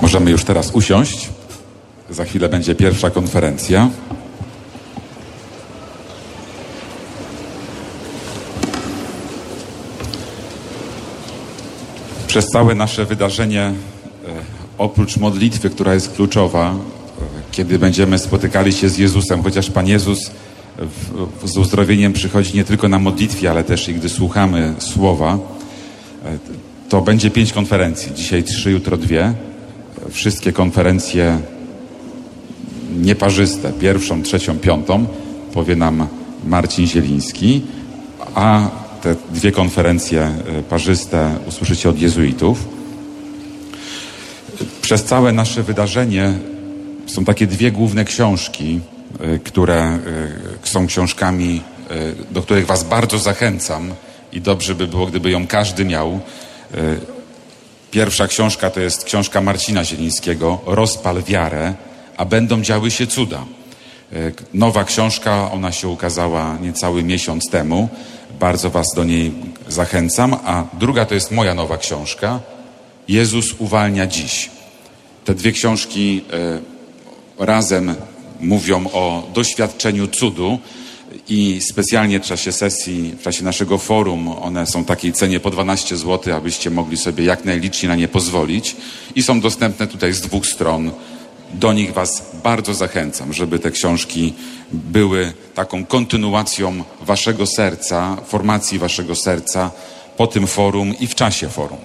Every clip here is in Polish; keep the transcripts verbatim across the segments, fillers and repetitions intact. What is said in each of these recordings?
Możemy już teraz usiąść. Za chwilę będzie pierwsza konferencja. Przez całe nasze wydarzenie, oprócz modlitwy, która jest kluczowa, kiedy będziemy spotykali się z Jezusem, chociaż Pan Jezus w, z uzdrowieniem przychodzi nie tylko na modlitwie, ale też i gdy słuchamy Słowa, to będzie pięć konferencji. Dzisiaj trzy, jutro dwie. Wszystkie konferencje nieparzyste, pierwszą, trzecią, piątą, powie nam Marcin Zieliński, a te dwie konferencje parzyste usłyszycie od jezuitów. Przez całe nasze wydarzenie są takie dwie główne książki, które są książkami, do których was bardzo zachęcam i dobrze by było, gdyby ją każdy miał. Pierwsza książka to jest książka Marcina Zielińskiego, Rozpal wiarę, a będą działy się cuda. Nowa książka, ona się ukazała niecały miesiąc temu. Bardzo was do niej zachęcam. A druga to jest moja nowa książka, Jezus uwalnia dziś. Te dwie książki e, razem mówią o doświadczeniu cudu i specjalnie w czasie sesji, w czasie naszego forum, one są w takiej cenie po dwanaście złotych, abyście mogli sobie jak najliczniej na nie pozwolić i są dostępne tutaj z dwóch stron. Do nich was bardzo zachęcam, żeby te książki były taką kontynuacją waszego serca, formacji waszego serca po tym forum i w czasie forum.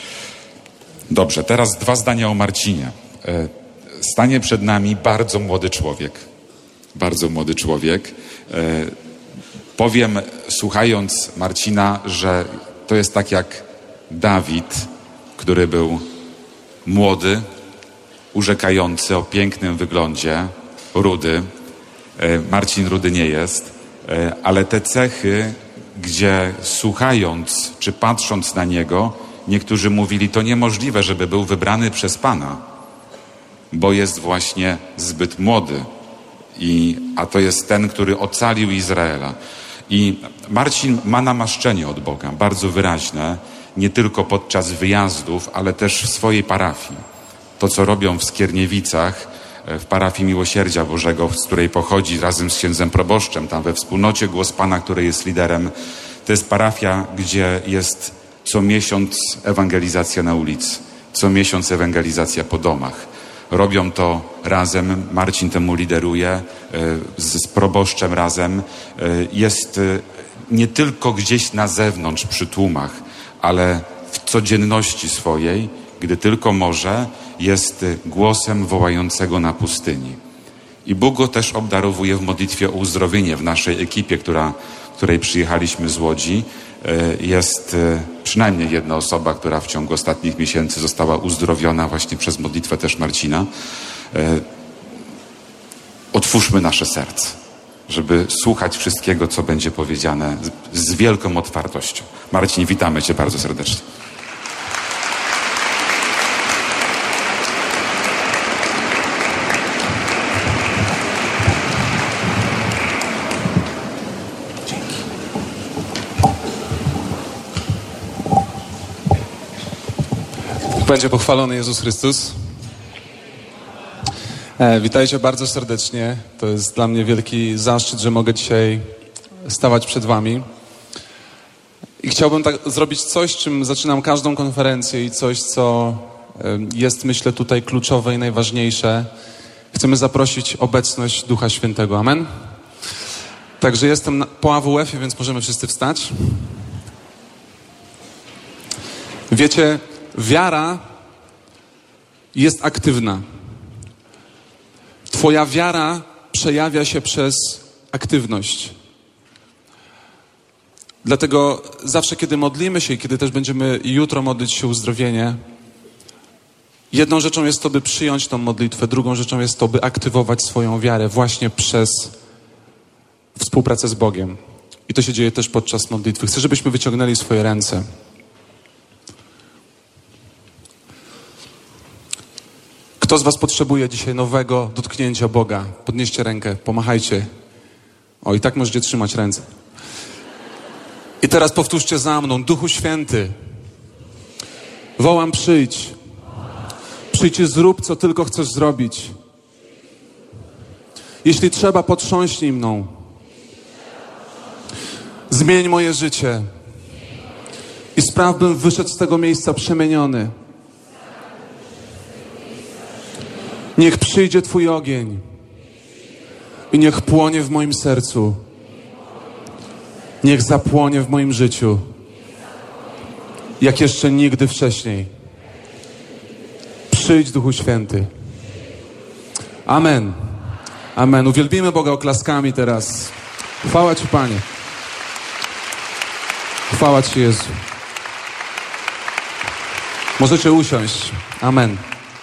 Dobrze, teraz dwa zdania o Marcinie. Stanie przed nami bardzo młody człowiek. Bardzo młody człowiek. Powiem, słuchając Marcina, że to jest tak jak Dawid, który był młody, urzekający, o pięknym wyglądzie, rudy. Marcin rudy nie jest, ale te cechy, gdzie słuchając czy patrząc na niego, niektórzy mówili, to niemożliwe, żeby był wybrany przez Pana, bo jest właśnie zbyt młody. I, a to jest ten, który ocalił Izraela. I Marcin ma namaszczenie od Boga, bardzo wyraźne, nie tylko podczas wyjazdów, ale też w swojej parafii. To, co robią w Skierniewicach, w parafii Miłosierdzia Bożego, z której pochodzi razem z księdzem proboszczem, tam we wspólnocie Głos Pana, który jest liderem, to jest parafia, gdzie jest co miesiąc ewangelizacja na ulicy, co miesiąc ewangelizacja po domach. Robią to razem, Marcin temu lideruje, z, z proboszczem razem. Jest nie tylko gdzieś na zewnątrz przy tłumach, ale w codzienności swojej, gdy tylko może, jest głosem wołającego na pustyni. I Bóg go też obdarowuje w modlitwie o uzdrowienie w naszej ekipie, która, której przyjechaliśmy z Łodzi. Jest przynajmniej jedna osoba, która w ciągu ostatnich miesięcy została uzdrowiona właśnie przez modlitwę też Marcina. Otwórzmy nasze serce, żeby słuchać wszystkiego, co będzie powiedziane z, z wielką otwartością. Marcin, witamy cię bardzo serdecznie. Będzie pochwalony Jezus Chrystus. E, witajcie bardzo serdecznie. To jest dla mnie wielki zaszczyt, że mogę dzisiaj stawać przed wami. I chciałbym tak zrobić coś, czym zaczynam każdą konferencję i coś, co e, jest, myślę, tutaj kluczowe i najważniejsze. Chcemy zaprosić obecność Ducha Świętego. Amen? Także jestem na, po A W F-ie, więc możemy wszyscy wstać. Wiecie, wiara jest aktywna. Twoja wiara przejawia się przez aktywność. Dlatego zawsze, kiedy modlimy się i kiedy też będziemy jutro modlić się o uzdrowienie, jedną rzeczą jest to, by przyjąć tą modlitwę, drugą rzeczą jest to, by aktywować swoją wiarę właśnie przez współpracę z Bogiem. I to się dzieje też podczas modlitwy. Chcę, żebyśmy wyciągnęli swoje ręce. Kto z was potrzebuje dzisiaj nowego dotknięcia Boga? Podnieście rękę, pomachajcie. O, i tak możecie trzymać ręce. I teraz powtórzcie za mną. Duchu Święty, wołam przyjdź. Przyjdź i zrób, co tylko chcesz zrobić. Jeśli trzeba, potrząśnij mną. Zmień moje życie. I spraw, bym wyszedł z tego miejsca przemieniony. Niech przyjdzie Twój ogień i niech płonie w moim sercu. Niech zapłonie w moim życiu, jak jeszcze nigdy wcześniej. Przyjdź, Duchu Święty. Amen. Amen. Uwielbimy Boga oklaskami teraz. Chwała Ci, Panie. Chwała Ci, Jezu. Możecie usiąść. Amen.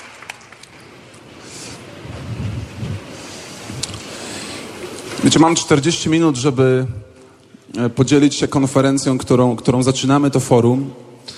Wiecie, mam czterdzieści minut, żeby podzielić się konferencją, którą, którą zaczynamy, to forum.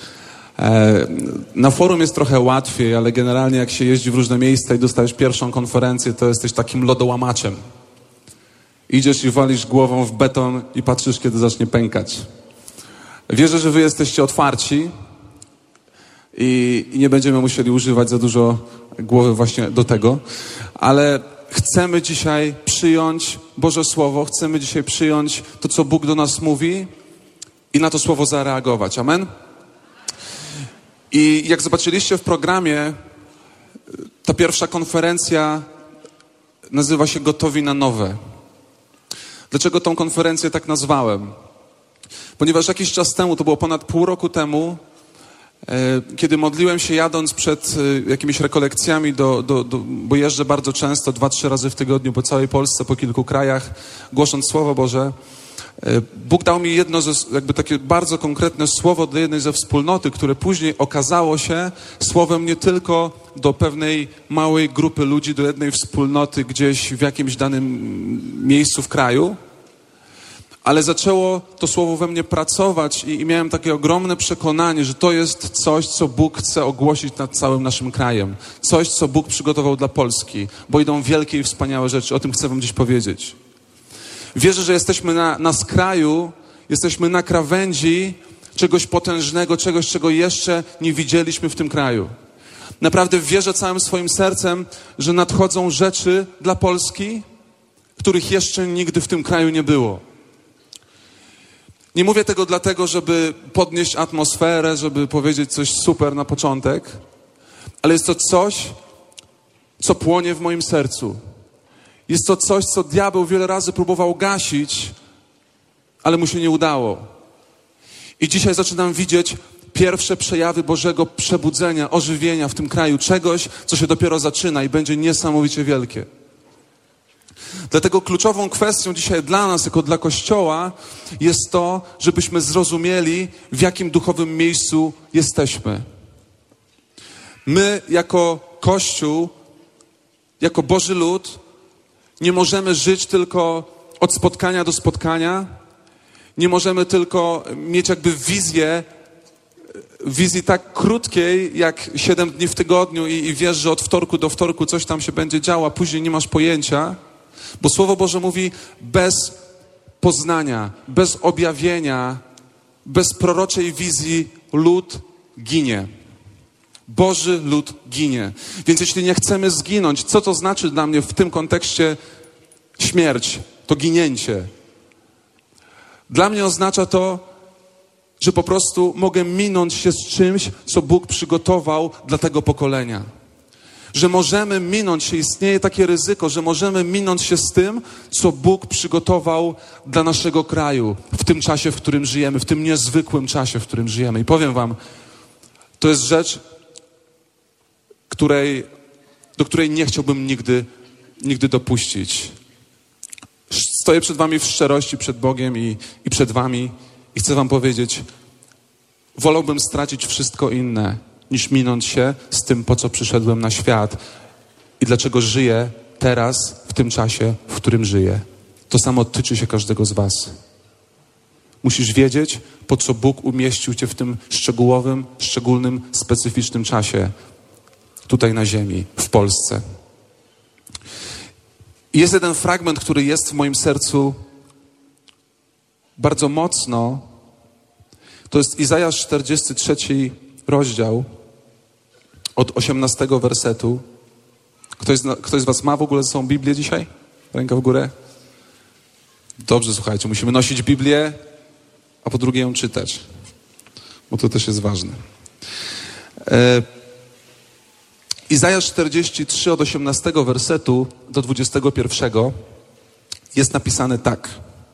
Na forum jest trochę łatwiej, ale generalnie jak się jeździ w różne miejsca i dostajesz pierwszą konferencję, to jesteś takim lodołamaczem. Idziesz i walisz głową w beton i patrzysz, kiedy zacznie pękać. Wierzę, że wy jesteście otwarci i, i nie będziemy musieli używać za dużo głowy właśnie do tego, ale chcemy dzisiaj przyjąć Boże Słowo, chcemy dzisiaj przyjąć to, co Bóg do nas mówi i na to Słowo zareagować. Amen? I jak zobaczyliście w programie, ta pierwsza konferencja nazywa się Gotowi na nowe. Dlaczego tą konferencję tak nazwałem? Ponieważ jakiś czas temu, to było ponad pół roku temu, kiedy modliłem się jadąc przed jakimiś rekolekcjami, do, do, do, bo jeżdżę bardzo często, dwa, trzy razy w tygodniu po całej Polsce, po kilku krajach, głosząc Słowo Boże, Bóg dał mi jedno, ze, jakby takie bardzo konkretne słowo do jednej ze wspólnoty, które później okazało się słowem nie tylko do pewnej małej grupy ludzi, do jednej wspólnoty gdzieś w jakimś danym miejscu w kraju, ale zaczęło to słowo we mnie pracować i, i miałem takie ogromne przekonanie, że to jest coś, co Bóg chce ogłosić nad całym naszym krajem. Coś, co Bóg przygotował dla Polski, bo idą wielkie i wspaniałe rzeczy. O tym chcę wam dziś powiedzieć. Wierzę, że jesteśmy na, na skraju, jesteśmy na krawędzi czegoś potężnego, czegoś, czego jeszcze nie widzieliśmy w tym kraju. Naprawdę wierzę całym swoim sercem, że nadchodzą rzeczy dla Polski, których jeszcze nigdy w tym kraju nie było. Nie mówię tego dlatego, żeby podnieść atmosferę, żeby powiedzieć coś super na początek, ale jest to coś, co płonie w moim sercu. Jest to coś, co diabeł wiele razy próbował gasić, ale mu się nie udało. I dzisiaj zaczynam widzieć pierwsze przejawy Bożego przebudzenia, ożywienia w tym kraju. Czegoś, co się dopiero zaczyna i będzie niesamowicie wielkie. Dlatego kluczową kwestią dzisiaj dla nas, jako dla Kościoła, jest to, żebyśmy zrozumieli, w jakim duchowym miejscu jesteśmy. My, jako Kościół, jako Boży lud, nie możemy żyć tylko od spotkania do spotkania. Nie możemy tylko mieć jakby wizję, wizji tak krótkiej, jak siedem dni w tygodniu i, i wiesz, że od wtorku do wtorku coś tam się będzie działo, a później nie masz pojęcia. Bo Słowo Boże mówi, bez poznania, bez objawienia, bez proroczej wizji lud ginie. Boży lud ginie. Więc jeśli nie chcemy zginąć, co to znaczy dla mnie w tym kontekście śmierć, to ginięcie? Dla mnie oznacza to, że po prostu mogę minąć się z czymś, co Bóg przygotował dla tego pokolenia. Że możemy minąć się, istnieje takie ryzyko, że możemy minąć się z tym, co Bóg przygotował dla naszego kraju w tym czasie, w którym żyjemy, w tym niezwykłym czasie, w którym żyjemy. I powiem wam, to jest rzecz, której, do której nie chciałbym nigdy, nigdy dopuścić. Stoję przed wami w szczerości, przed Bogiem i, i przed wami i chcę wam powiedzieć, wolałbym stracić wszystko inne, niż minąć się z tym, po co przyszedłem na świat i dlaczego żyję teraz, w tym czasie, w którym żyję. To samo tyczy się każdego z was. Musisz wiedzieć, po co Bóg umieścił cię w tym szczegółowym, szczególnym, specyficznym czasie tutaj na ziemi, w Polsce. I jest jeden fragment, który jest w moim sercu bardzo mocno. To jest Izajasz czterdziesty trzeci rozdział. od osiemnastego wersetu. Ktoś z, ktoś z was ma w ogóle ze sobą Biblię dzisiaj? Ręka w górę. Dobrze, słuchajcie, musimy nosić Biblię, a po drugie ją czytać, bo to też jest ważne. E, Izajasz czterdzieści trzy od osiemnastego wersetu do dwudziestego pierwszego jest napisane tak.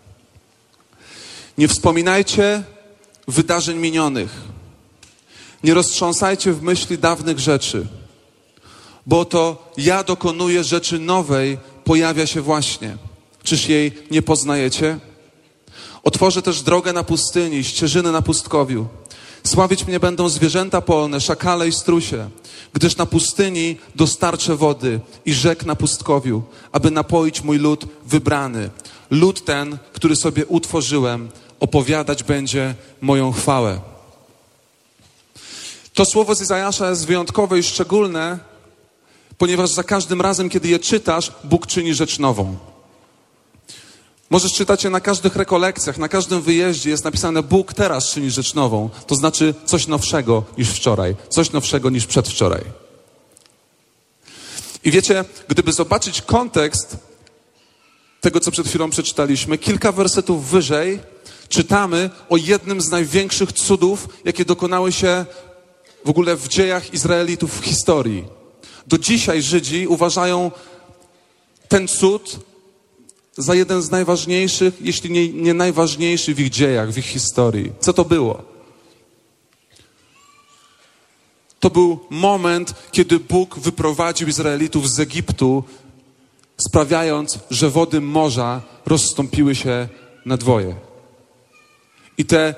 Nie wspominajcie wydarzeń minionych. Nie roztrząsajcie w myśli dawnych rzeczy, bo to ja dokonuję rzeczy nowej, pojawia się właśnie. Czyż jej nie poznajecie? Otworzę też drogę na pustyni, ścieżyny na pustkowiu. Sławić mnie będą zwierzęta polne, szakale i strusie, gdyż na pustyni dostarczę wody i rzek na pustkowiu, aby napoić mój lud wybrany. Lud ten, który sobie utworzyłem, opowiadać będzie moją chwałę. To słowo z Izajasza jest wyjątkowe i szczególne, ponieważ za każdym razem, kiedy je czytasz, Bóg czyni rzecz nową. Możesz czytać je na każdych rekolekcjach, na każdym wyjeździe jest napisane Bóg teraz czyni rzecz nową. To znaczy coś nowszego niż wczoraj, coś nowszego niż przedwczoraj. I wiecie, gdyby zobaczyć kontekst tego, co przed chwilą przeczytaliśmy, kilka wersetów wyżej czytamy o jednym z największych cudów, jakie dokonały się w ogóle w dziejach Izraelitów w historii. Do dzisiaj Żydzi uważają ten cud za jeden z najważniejszych, jeśli nie, nie najważniejszy w ich dziejach, w ich historii. Co to było? To był moment, kiedy Bóg wyprowadził Izraelitów z Egiptu, sprawiając, że wody morza rozstąpiły się na dwoje. I te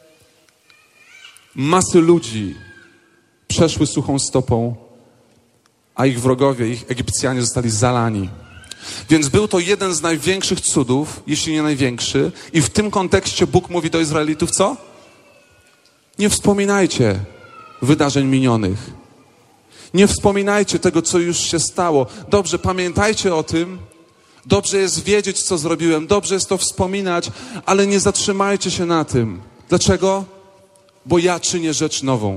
masy ludzi przeszły suchą stopą, a ich wrogowie, ich Egipcjanie zostali zalani. Więc był to jeden z największych cudów, jeśli nie największy. I w tym kontekście Bóg mówi do Izraelitów co? Nie wspominajcie wydarzeń minionych. Nie wspominajcie tego, co już się stało. Dobrze, pamiętajcie o tym. Dobrze jest wiedzieć, co zrobiłem. Dobrze jest to wspominać, ale nie zatrzymajcie się na tym. Dlaczego? Bo ja czynię rzecz nową.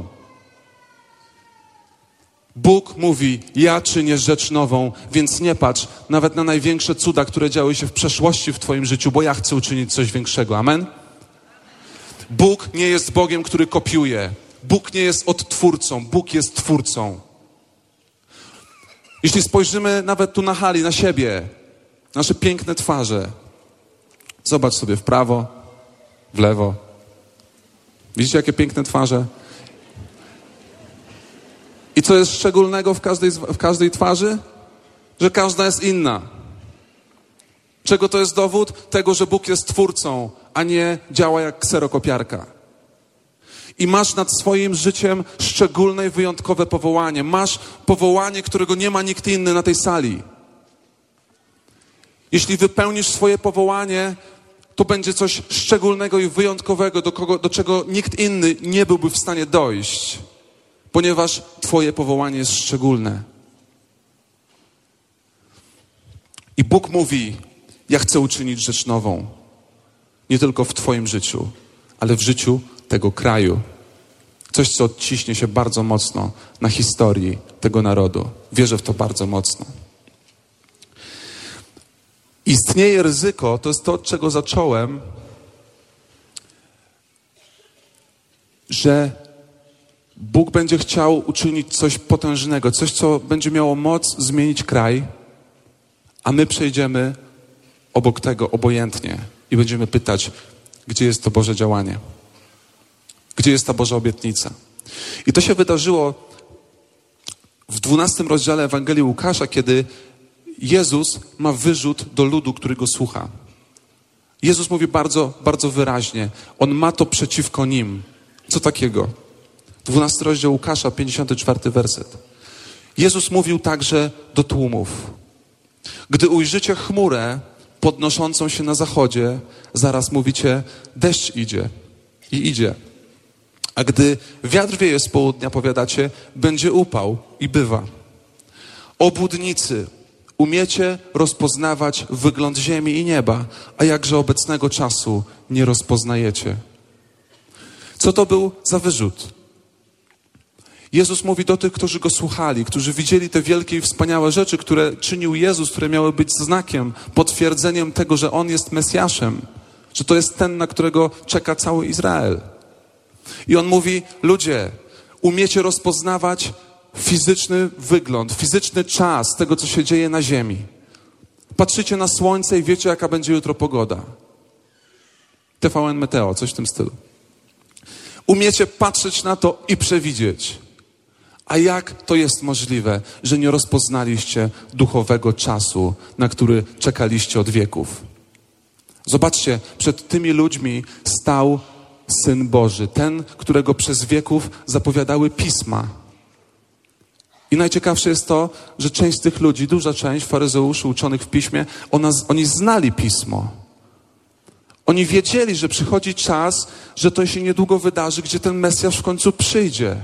Bóg mówi, ja czynię rzecz nową, więc nie patrz nawet na największe cuda, które działy się w przeszłości w twoim życiu, bo ja chcę uczynić coś większego. Amen? Bóg nie jest Bogiem, który kopiuje. Bóg nie jest odtwórcą. Bóg jest twórcą. Jeśli spojrzymy nawet tu na hali, na siebie, nasze piękne twarze, zobacz sobie w prawo, w lewo. Widzicie, jakie piękne twarze? I co jest szczególnego w każdej, w każdej twarzy? Że każda jest inna. Czego to jest dowód? Tego, że Bóg jest twórcą, a nie działa jak kserokopiarka. I masz nad swoim życiem szczególne i wyjątkowe powołanie. Masz powołanie, którego nie ma nikt inny na tej sali. Jeśli wypełnisz swoje powołanie, to będzie coś szczególnego i wyjątkowego, do, kogo, do czego nikt inny nie byłby w stanie dojść. Ponieważ twoje powołanie jest szczególne. I Bóg mówi, ja chcę uczynić rzecz nową. Nie tylko w twoim życiu, ale w życiu tego kraju. Coś, co odciśnie się bardzo mocno na historii tego narodu. Wierzę w to bardzo mocno. Istnieje ryzyko, to jest to, od czego zacząłem, że Bóg będzie chciał uczynić coś potężnego, coś, co będzie miało moc zmienić kraj, a my przejdziemy obok tego obojętnie i będziemy pytać, gdzie jest to Boże działanie? Gdzie jest ta Boża obietnica? I to się wydarzyło w dwunastym rozdziale Ewangelii Łukasza, kiedy Jezus ma wyrzut do ludu, który go słucha. Jezus mówi bardzo, bardzo wyraźnie. On ma to przeciwko nim. Co takiego? dwunasty rozdział Łukasza, pięćdziesiąty czwarty werset. Jezus mówił także do tłumów. Gdy ujrzycie chmurę podnoszącą się na zachodzie, zaraz mówicie, deszcz idzie. I idzie. A gdy wiatr wieje z południa, powiadacie, będzie upał. I bywa. Obłudnicy, umiecie rozpoznawać wygląd ziemi i nieba, a jakże obecnego czasu nie rozpoznajecie. Co to był za wyrzut? Jezus mówi do tych, którzy Go słuchali, którzy widzieli te wielkie i wspaniałe rzeczy, które czynił Jezus, które miały być znakiem, potwierdzeniem tego, że On jest Mesjaszem, że to jest ten, na którego czeka cały Izrael. I On mówi, ludzie, umiecie rozpoznawać fizyczny wygląd, fizyczny czas tego, co się dzieje na ziemi. Patrzycie na słońce i wiecie, jaka będzie jutro pogoda. T V N Meteo, coś w tym stylu. Umiecie patrzeć na to i przewidzieć. A jak to jest możliwe, że nie rozpoznaliście duchowego czasu, na który czekaliście od wieków? Zobaczcie, przed tymi ludźmi stał Syn Boży, ten, którego przez wieków zapowiadały pisma. I najciekawsze jest to, że część z tych ludzi, duża część faryzeuszy uczonych w piśmie, ona, oni znali pismo. Oni wiedzieli, że przychodzi czas, że to się niedługo wydarzy, gdzie ten Mesjasz w końcu przyjdzie.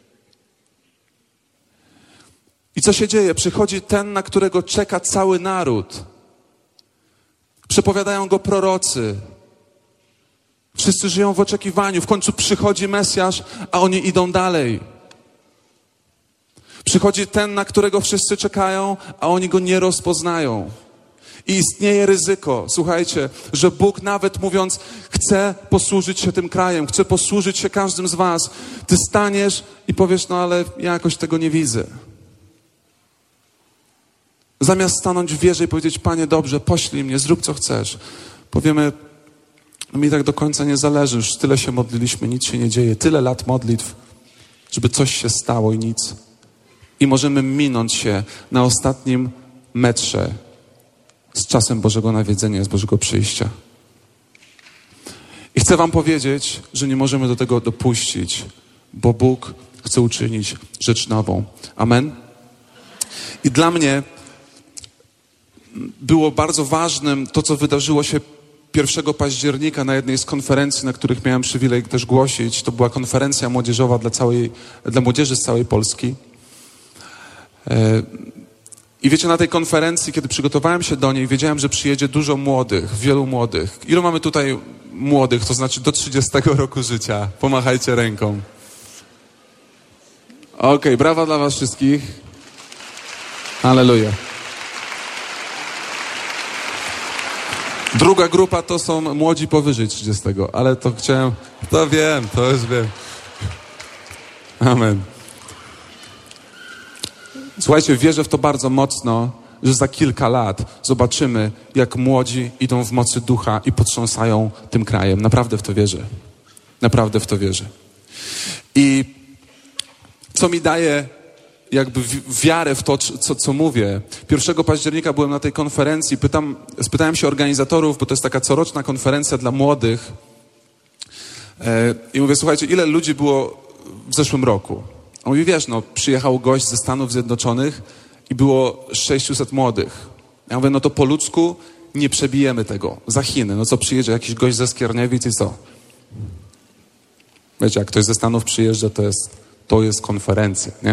I co się dzieje? Przychodzi ten, na którego czeka cały naród. Przepowiadają go prorocy. Wszyscy żyją w oczekiwaniu. W końcu przychodzi Mesjasz, a oni idą dalej. Przychodzi ten, na którego wszyscy czekają, a oni go nie rozpoznają. I istnieje ryzyko, słuchajcie, że Bóg nawet mówiąc, chce posłużyć się tym krajem, chce posłużyć się każdym z was, ty staniesz i powiesz, no ale ja jakoś tego nie widzę. Zamiast stanąć w wierze i powiedzieć, Panie, dobrze, poślij mnie, zrób co chcesz. Powiemy, no mi tak do końca nie zależy, już tyle się modliliśmy, nic się nie dzieje, tyle lat modlitw, żeby coś się stało i nic. I możemy minąć się na ostatnim metrze z czasem Bożego nawiedzenia, z Bożego przyjścia. I chcę wam powiedzieć, że nie możemy do tego dopuścić, bo Bóg chce uczynić rzecz nową. Amen? I dla mnie było bardzo ważnym to, co wydarzyło się pierwszego października na jednej z konferencji, na których miałem przywilej też głosić. To była konferencja młodzieżowa dla, całej, dla młodzieży z całej Polski. I wiecie, na tej konferencji, kiedy przygotowałem się do niej, wiedziałem, że przyjedzie dużo młodych, wielu młodych. Ilu mamy tutaj młodych, to znaczy do trzydziestego roku życia? Pomachajcie ręką. Okej, okay, brawa dla was wszystkich. Halleluja. Druga grupa to są młodzi powyżej trzydziestego, ale to chciałem, to wiem, to już wiem. Amen. Słuchajcie, wierzę w to bardzo mocno, że za kilka lat zobaczymy, jak młodzi idą w mocy ducha i potrząsają tym krajem. Naprawdę w to wierzę. Naprawdę w to wierzę. I co mi daje jakby wiarę w to, co, co mówię. pierwszego października byłem na tej konferencji, pytam, spytałem się organizatorów, bo to jest taka coroczna konferencja dla młodych. E, I mówię, słuchajcie, ile ludzi było w zeszłym roku? On mówi, wiesz, no przyjechał gość ze Stanów Zjednoczonych i było sześciuset młodych. Ja mówię, no to po ludzku nie przebijemy tego. Za Chiny, no co przyjedzie jakiś gość ze Skierniewic i co? Wiecie, jak ktoś ze Stanów przyjeżdża, to jest, to jest konferencja, nie?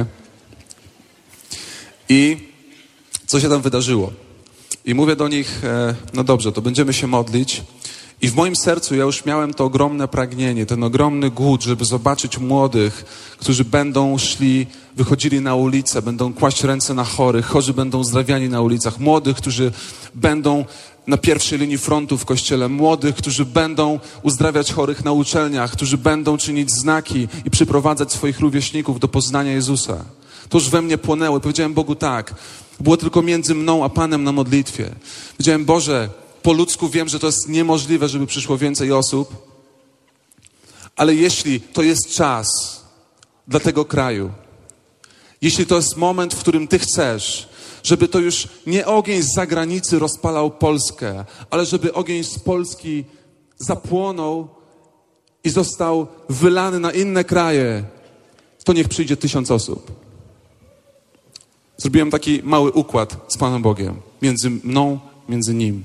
I co się tam wydarzyło? I mówię do nich, e, no dobrze, to będziemy się modlić. I w moim sercu ja już miałem to ogromne pragnienie, ten ogromny głód, żeby zobaczyć młodych, którzy będą szli, wychodzili na ulicę, będą kłaść ręce na chorych, chorzy będą uzdrawiani na ulicach, młodych, którzy będą na pierwszej linii frontu w kościele, młodych, którzy będą uzdrawiać chorych na uczelniach, którzy będą czynić znaki i przyprowadzać swoich rówieśników do poznania Jezusa. To już we mnie płonęło. Powiedziałem Bogu tak, było tylko między mną a Panem na modlitwie. Powiedziałem, Boże, po ludzku wiem, że to jest niemożliwe, żeby przyszło więcej osób, ale jeśli to jest czas dla tego kraju, jeśli to jest moment, w którym Ty chcesz, żeby to już nie ogień z zagranicy rozpalał Polskę, ale żeby ogień z Polski zapłonął i został wylany na inne kraje, to niech przyjdzie tysiąc osób. Zrobiłem taki mały układ z Panem Bogiem, między mną, między Nim.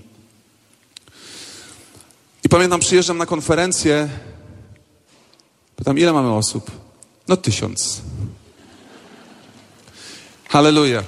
I pamiętam, przyjeżdżam na konferencję, pytam, ile mamy osób? No tysiąc. Halleluja.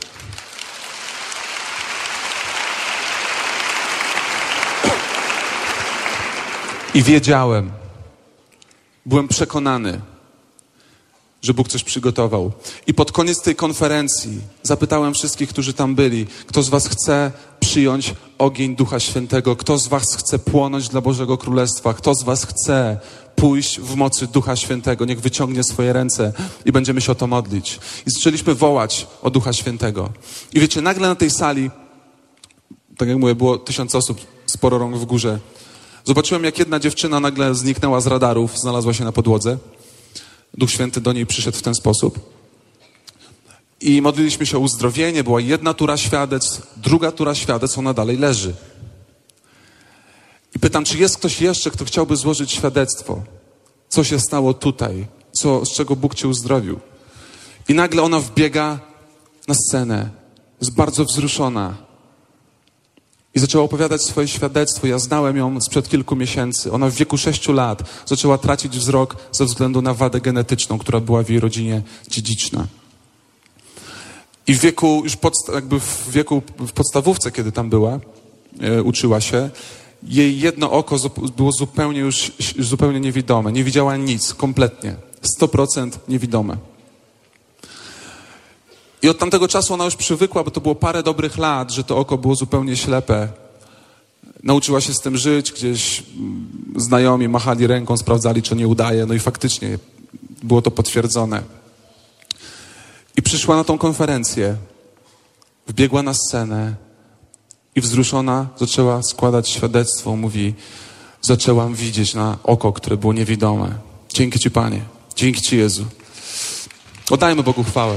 I wiedziałem, byłem przekonany, że Bóg coś przygotował. I pod koniec tej konferencji zapytałem wszystkich, którzy tam byli, kto z was chce przyjąć ogień Ducha Świętego, kto z was chce płonąć dla Bożego Królestwa, kto z was chce pójść w mocy Ducha Świętego, niech wyciągnie swoje ręce i będziemy się o to modlić. I zaczęliśmy wołać o Ducha Świętego. I wiecie, nagle na tej sali, tak jak mówię, było tysiąc osób, sporo rąk w górze. Zobaczyłem, jak jedna dziewczyna nagle zniknęła z radarów, znalazła się na podłodze. Duch Święty do niej przyszedł w ten sposób. I modliliśmy się o uzdrowienie. Była jedna tura świadectw, druga tura świadectw, ona dalej leży. I pytam, czy jest ktoś jeszcze, kto chciałby złożyć świadectwo? Co się stało tutaj? Co, z czego Bóg cię uzdrowił? I nagle ona wbiega na scenę. Jest bardzo wzruszona. I zaczęła opowiadać swoje świadectwo. Ja znałem ją sprzed kilku miesięcy. Ona w wieku sześciu lat zaczęła tracić wzrok ze względu na wadę genetyczną, która była w jej rodzinie dziedziczna. I w wieku, już podsta- jakby w wieku, w podstawówce, kiedy tam była, e, uczyła się, jej jedno oko zu- było zupełnie już zupełnie niewidome. Nie widziała nic, kompletnie. sto procent niewidome. I od tamtego czasu ona już przywykła, bo to było parę dobrych lat, że to oko było zupełnie ślepe. Nauczyła się z tym żyć, gdzieś znajomi machali ręką, sprawdzali, czy nie udaje. No i faktycznie było to potwierdzone. I przyszła na tą konferencję, wbiegła na scenę i wzruszona zaczęła składać świadectwo. Mówi, zaczęłam widzieć na oko, które było niewidome. Dzięki Ci, Panie. Dzięki Ci, Jezu. Oddajmy Bogu chwałę.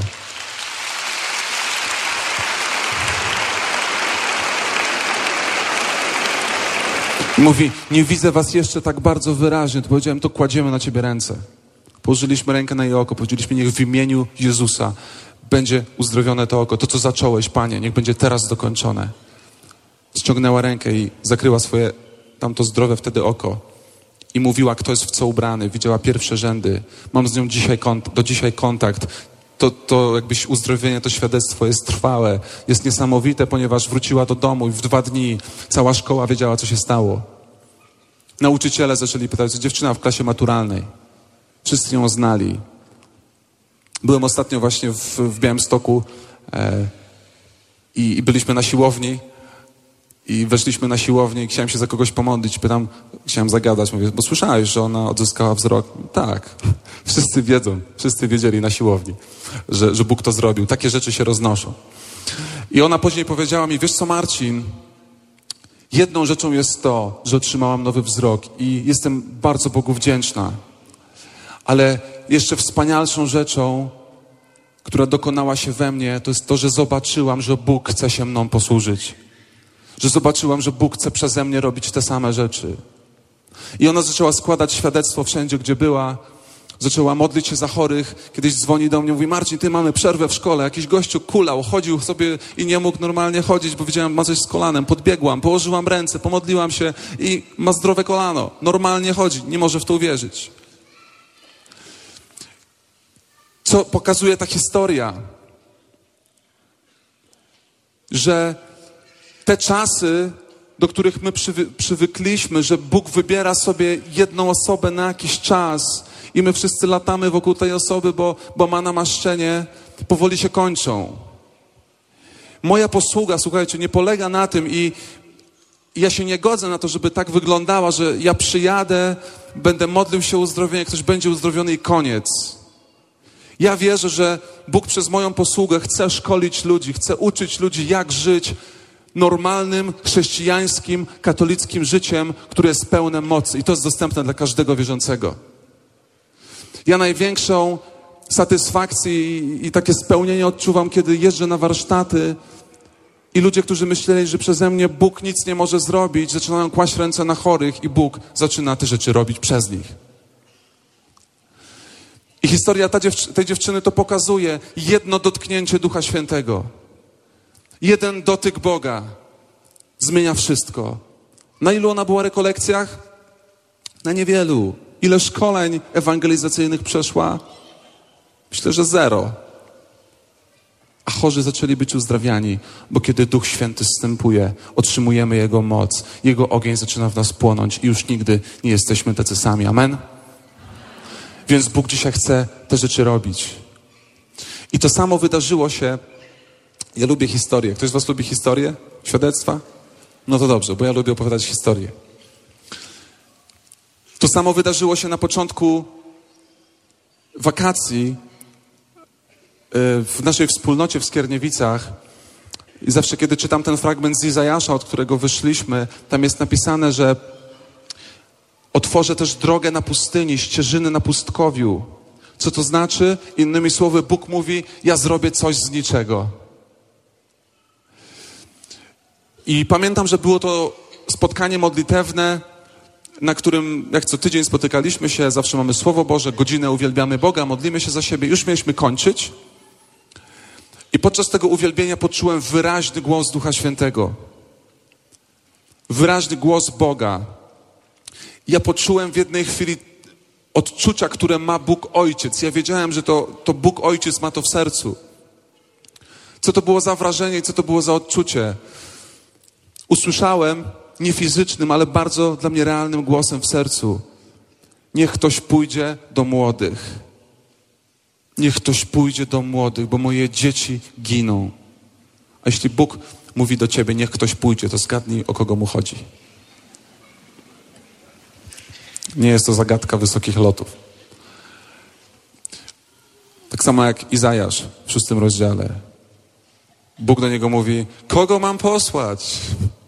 Mówi, nie widzę was jeszcze tak bardzo wyraźnie. To powiedziałem, to kładziemy na ciebie ręce. Położyliśmy rękę na jej oko, powiedzieliśmy, niech w imieniu Jezusa będzie uzdrowione to oko. To, co zacząłeś, Panie, niech będzie teraz dokończone. Ściągnęła rękę i zakryła swoje tamto zdrowe wtedy oko. I mówiła, kto jest w co ubrany. Widziała pierwsze rzędy. Mam z nią dzisiaj kont- do dzisiaj kontakt. To, to jakbyś uzdrowienie, to świadectwo jest trwałe. Jest niesamowite, ponieważ wróciła do domu i w dwa dni cała szkoła wiedziała, co się stało. Nauczyciele zaczęli pytać, dziewczyna w klasie maturalnej. Wszyscy ją znali. Byłem ostatnio właśnie w, w Białymstoku e, i, i byliśmy na siłowni i weszliśmy na siłownię i chciałem się za kogoś pomodlić. Pytam, chciałem zagadać, mówię, bo słyszałeś, że ona odzyskała wzrok? Tak, wszyscy wiedzą, wszyscy wiedzieli na siłowni, że, że Bóg to zrobił. Takie rzeczy się roznoszą. I ona później powiedziała mi, wiesz co, Marcin, jedną rzeczą jest to, że otrzymałam nowy wzrok i jestem bardzo Bogu wdzięczna. Ale jeszcze wspanialszą rzeczą, która dokonała się we mnie, to jest to, że zobaczyłam, że Bóg chce się mną posłużyć. Że zobaczyłam, że Bóg chce przeze mnie robić te same rzeczy. I ona zaczęła składać świadectwo wszędzie, gdzie była. Zaczęła modlić się za chorych. Kiedyś dzwoni do mnie, mówi, Marcin, ty, mamy przerwę w szkole. Jakiś gościu kulał, chodził sobie i nie mógł normalnie chodzić, bo widziałem, ma coś z kolanem. Podbiegłam, położyłam ręce, pomodliłam się i ma zdrowe kolano. Normalnie chodzi, nie może w to uwierzyć. Co pokazuje ta historia? Że te czasy, do których my przywy, przywykliśmy, że Bóg wybiera sobie jedną osobę na jakiś czas i my wszyscy latamy wokół tej osoby, bo, bo ma namaszczenie, powoli się kończą. Moja posługa, słuchajcie, nie polega na tym i ja się nie godzę na to, żeby tak wyglądała, że ja przyjadę, będę modlił się o uzdrowienie, ktoś będzie uzdrowiony i koniec. Ja wierzę, że Bóg przez moją posługę chce szkolić ludzi, chce uczyć ludzi, jak żyć normalnym, chrześcijańskim, katolickim życiem, które jest pełne mocy. I to jest dostępne dla każdego wierzącego. Ja największą satysfakcję i, i takie spełnienie odczuwam, kiedy jeżdżę na warsztaty i ludzie, którzy myśleli, że przeze mnie Bóg nic nie może zrobić, zaczynają kłaść ręce na chorych i Bóg zaczyna te rzeczy robić przez nich. I historia ta dziew- tej dziewczyny to pokazuje. Jedno dotknięcie Ducha Świętego. Jeden dotyk Boga zmienia wszystko. Na ilu ona była rekolekcjach? Na niewielu. Ile szkoleń ewangelizacyjnych przeszła? Myślę, że zero. A chorzy zaczęli być uzdrawiani, bo kiedy Duch Święty zstępuje, otrzymujemy Jego moc. Jego ogień zaczyna w nas płonąć i już nigdy nie jesteśmy tacy sami. Amen? Więc Bóg dzisiaj chce te rzeczy robić. I to samo wydarzyło się. Ja lubię historię. Ktoś z was lubi historię? Świadectwa? No to dobrze, bo ja lubię opowiadać historię. To samo wydarzyło się na początku wakacji w naszej wspólnocie w Skierniewicach. I zawsze, kiedy czytam ten fragment z Izajasza, od którego wyszliśmy, tam jest napisane, że otworzę też drogę na pustyni, ścieżyny na pustkowiu. Co to znaczy? Innymi słowy, Bóg mówi, ja zrobię coś z niczego. I pamiętam, że było to spotkanie modlitewne, na którym jak co tydzień spotykaliśmy się, zawsze mamy Słowo Boże, godzinę uwielbiamy Boga, modlimy się za siebie. Już mieliśmy kończyć. I podczas tego uwielbienia poczułem wyraźny głos Ducha Świętego. Wyraźny głos Boga. Ja poczułem w jednej chwili odczucia, które ma Bóg Ojciec. Ja wiedziałem, że to, to Bóg Ojciec ma to w sercu. Co to było za wrażenie i co to było za odczucie? Usłyszałem nie fizycznym, ale bardzo dla mnie realnym głosem w sercu. Niech ktoś pójdzie do młodych. Niech ktoś pójdzie do młodych, bo moje dzieci giną. A jeśli Bóg mówi do ciebie, niech ktoś pójdzie, to zgadnij, o kogo mu chodzi. Nie jest to zagadka wysokich lotów. Tak samo jak Izajasz w szóstym rozdziale. Bóg do niego mówi, kogo mam posłać?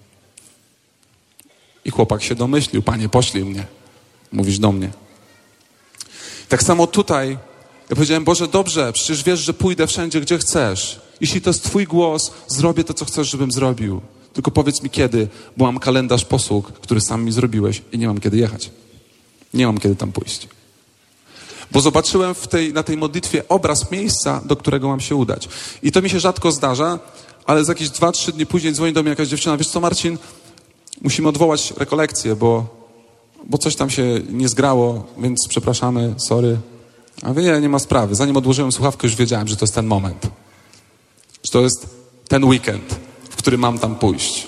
I chłopak się domyślił, Panie, poślij mnie. Mówisz do mnie. Tak samo tutaj ja powiedziałem, Boże, dobrze, przecież wiesz, że pójdę wszędzie, gdzie chcesz. Jeśli to jest Twój głos, zrobię to, co chcesz, żebym zrobił. Tylko powiedz mi kiedy, bo mam kalendarz posług, który sam mi zrobiłeś i nie mam kiedy jechać. Nie mam kiedy tam pójść. Bo zobaczyłem w tej, na tej modlitwie obraz miejsca, do którego mam się udać. I to mi się rzadko zdarza, ale za jakieś dwa, trzy dni później dzwoni do mnie jakaś dziewczyna. Wiesz co, Marcin, musimy odwołać rekolekcję, bo, bo coś tam się nie zgrało, więc przepraszamy, sorry. A mówię, nie, nie ma sprawy. Zanim odłożyłem słuchawkę, już wiedziałem, że to jest ten moment. Że to jest ten weekend, w który mam tam pójść.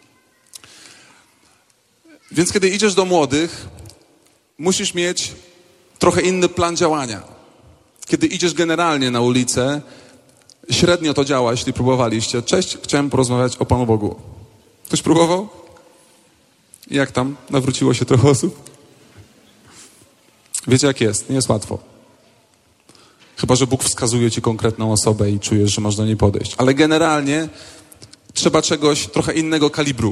Więc kiedy idziesz do młodych, musisz mieć trochę inny plan działania. Kiedy idziesz generalnie na ulicę, średnio to działa, jeśli próbowaliście. Cześć, chciałem porozmawiać o Panu Bogu. Ktoś próbował? Jak tam? Nawróciło się trochę osób? Wiecie jak jest, nie jest łatwo. Chyba że Bóg wskazuje ci konkretną osobę i czujesz, że masz do niej podejść. Ale generalnie trzeba czegoś trochę innego kalibru.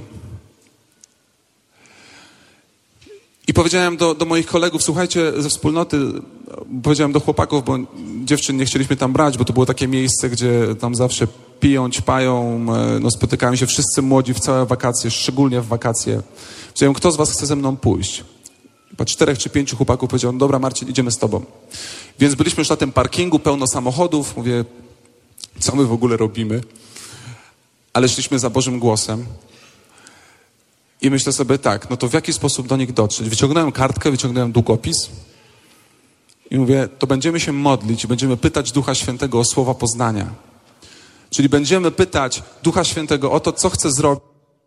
I powiedziałem do, do moich kolegów, słuchajcie, ze wspólnoty, powiedziałem do chłopaków, bo dziewczyn nie chcieliśmy tam brać, bo to było takie miejsce, gdzie tam zawsze piją, ćpają, no spotykają się wszyscy młodzi w całe wakacje, szczególnie w wakacje. Powiedziałem, kto z was chce ze mną pójść? Chyba czterech czy pięciu chłopaków powiedział, dobra Marcin, idziemy z tobą. Więc byliśmy już na tym parkingu, pełno samochodów. Mówię, co my w ogóle robimy? Ale szliśmy za Bożym głosem. I myślę sobie tak, no to w jaki sposób do nich dotrzeć? Wyciągnąłem kartkę, wyciągnąłem długopis. I mówię, to będziemy się modlić i będziemy pytać Ducha Świętego o słowa poznania. Czyli będziemy pytać Ducha Świętego o to, co chce zrobić.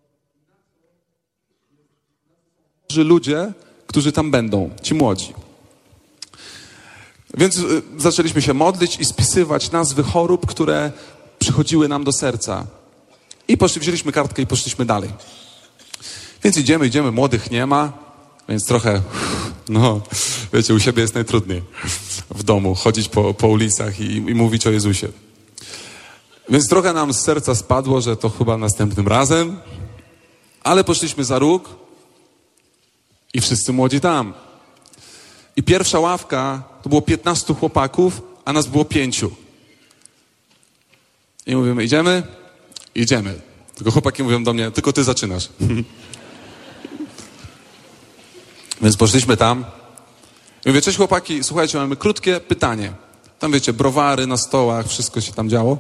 Ludzie, którzy tam będą, ci młodzi. Więc y, zaczęliśmy się modlić i spisywać nazwy chorób, które przychodziły nam do serca. I poszli, wzięliśmy kartkę i poszliśmy dalej. Więc idziemy, idziemy, młodych nie ma, więc trochę, no, wiecie, u siebie jest najtrudniej w domu, chodzić po, po ulicach i, i mówić o Jezusie. Więc trochę nam z serca spadło, że to chyba następnym razem, ale poszliśmy za róg i wszyscy młodzi tam. I pierwsza ławka to było piętnastu chłopaków, a nas było pięciu. I mówimy, idziemy? Idziemy. Tylko chłopaki mówią do mnie, tylko ty zaczynasz. Więc poszliśmy tam. I mówię, cześć chłopaki, słuchajcie, mamy krótkie pytanie. Tam wiecie, browary na stołach, wszystko się tam działo.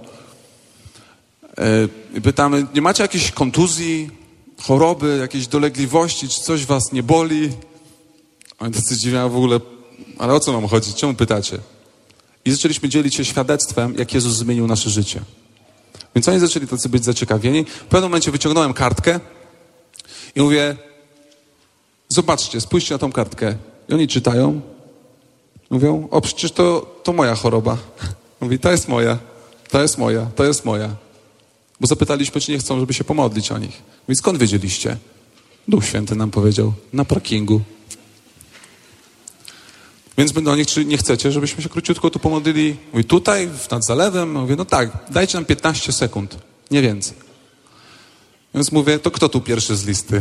I pytamy, nie macie jakiejś kontuzji, choroby, jakiejś dolegliwości, czy coś was nie boli? Oni tacy zdziwiają w ogóle, ale o co mam chodzić? Czemu pytacie? I zaczęliśmy dzielić się świadectwem, jak Jezus zmienił nasze życie. Więc oni zaczęli tacy być zaciekawieni. W pewnym momencie wyciągnąłem kartkę i mówię, zobaczcie, spójrzcie na tą kartkę. I oni czytają Mówią, o przecież to, to moja choroba. Mówi, ta jest moja, ta jest moja, ta jest moja. Bo zapytaliśmy, czy nie chcą, żeby się pomodlić o nich. Mówi, skąd wiedzieliście? Duch Święty nam powiedział, na parkingu. Więc my do nich, czy nie chcecie, żebyśmy się króciutko tu pomodlili? Mówi, tutaj, nad zalewem? Mówię, no tak, dajcie nam piętnaście sekund, nie więcej. Więc mówię, to kto tu pierwszy z listy?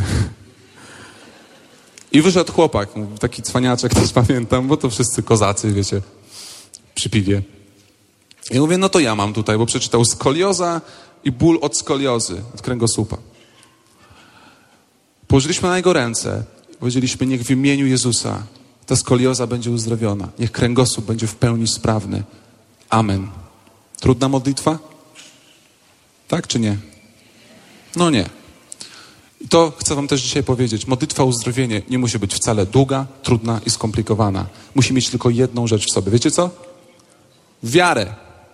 I wyszedł chłopak, taki cwaniaczek, też pamiętam, bo to wszyscy kozacy, wiecie, przy piwie. I mówię, no to ja mam tutaj, bo przeczytał skolioza i ból od skoliozy, od kręgosłupa. Położyliśmy na jego ręce, powiedzieliśmy, niech w imieniu Jezusa ta skolioza będzie uzdrowiona, niech kręgosłup będzie w pełni sprawny. Amen. Trudna modlitwa? Tak czy nie? No nie. I to chcę wam też dzisiaj powiedzieć. Modlitwa o uzdrowienie nie musi być wcale długa, trudna i skomplikowana. Musi mieć tylko jedną rzecz w sobie. Wiecie co? Wiarę.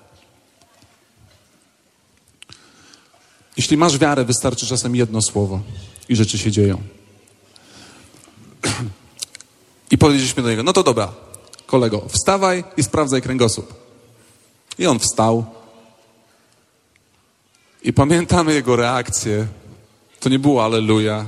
Jeśli masz wiarę, wystarczy czasem jedno słowo i rzeczy się dzieją. I powiedzieliśmy do niego, no to dobra, kolego, wstawaj i sprawdzaj kręgosłup. I on wstał. I pamiętamy jego reakcję. To nie było alleluja.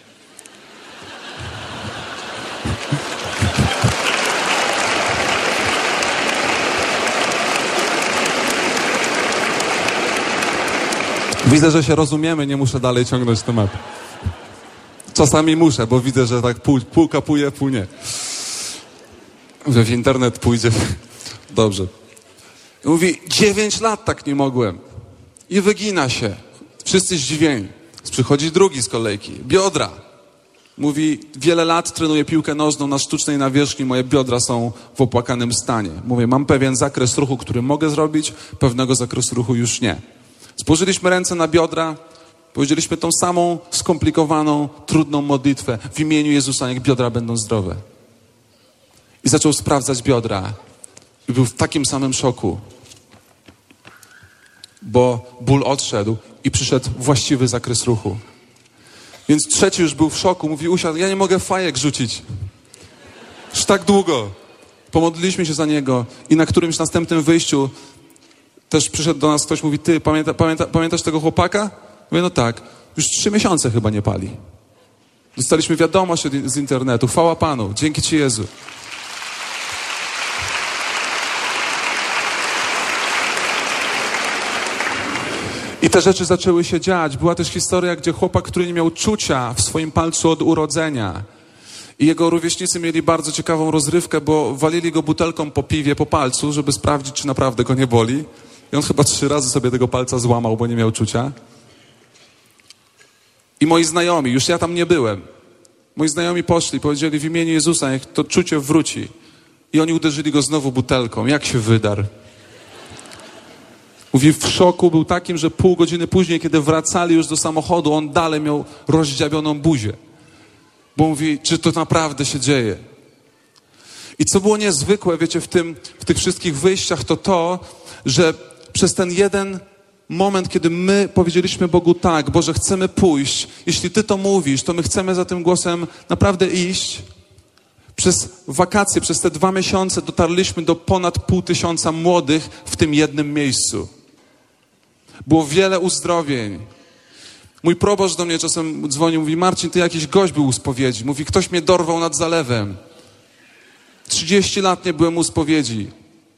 Widzę, że się rozumiemy, nie muszę dalej ciągnąć tematu. Czasami muszę, bo widzę, że tak pół, pół kapuje, pół nie. Że w internet pójdzie. Dobrze. I mówi, dziewięć lat tak nie mogłem. I wygina się. Wszyscy zdziwieni. Przychodzi drugi z kolejki. Biodra. Mówi, wiele lat trenuję piłkę nożną na sztucznej nawierzchni, moje biodra są w opłakanym stanie. Mówię, mam pewien zakres ruchu, który mogę zrobić, pewnego zakresu ruchu już nie. Społożyliśmy ręce na biodra, powiedzieliśmy tą samą skomplikowaną, trudną modlitwę. W imieniu Jezusa niech biodra będą zdrowe. I zaczął sprawdzać biodra. I był w takim samym szoku. Bo ból odszedł i przyszedł właściwy zakres ruchu. Więc trzeci już był w szoku. Mówi, usiadł, ja nie mogę fajek rzucić. Już tak długo. Pomodliliśmy się za niego i na którymś następnym wyjściu też przyszedł do nas ktoś, mówi, ty, pamięta, pamięta, pamiętasz tego chłopaka? Mówię, no tak. Już trzy miesiące chyba nie pali. Dostaliśmy wiadomość z internetu. Chwała Panu. Dzięki Ci, Jezu. I te rzeczy zaczęły się dziać. Była też historia, gdzie chłopak, który nie miał czucia w swoim palcu od urodzenia. I jego rówieśnicy mieli bardzo ciekawą rozrywkę, bo walili go butelką po piwie, po palcu, żeby sprawdzić, czy naprawdę go nie boli. I on chyba trzy razy sobie tego palca złamał, bo nie miał czucia. I moi znajomi, już ja tam nie byłem, moi znajomi poszli, powiedzieli w imieniu Jezusa, niech to czucie wróci. I oni uderzyli go znowu butelką. Jak się wydarł? Mówi, w szoku był takim, że pół godziny później, kiedy wracali już do samochodu, on dalej miał rozdziawioną buzię. Bo mówi, czy to naprawdę się dzieje? I co było niezwykłe, wiecie, w tym, w tych wszystkich wyjściach, to to, że przez ten jeden moment, kiedy my powiedzieliśmy Bogu tak, Boże, chcemy pójść, jeśli Ty to mówisz, to my chcemy za tym głosem naprawdę iść. Przez wakacje, przez te dwa miesiące dotarliśmy do ponad pół tysiąca młodych w tym jednym miejscu. Było wiele uzdrowień. Mój proboszcz do mnie czasem dzwonił, mówi, Marcin, ty jakiś gość był u spowiedzi. Mówi, ktoś mnie dorwał nad zalewem. trzydzieści lat nie byłem u spowiedzi.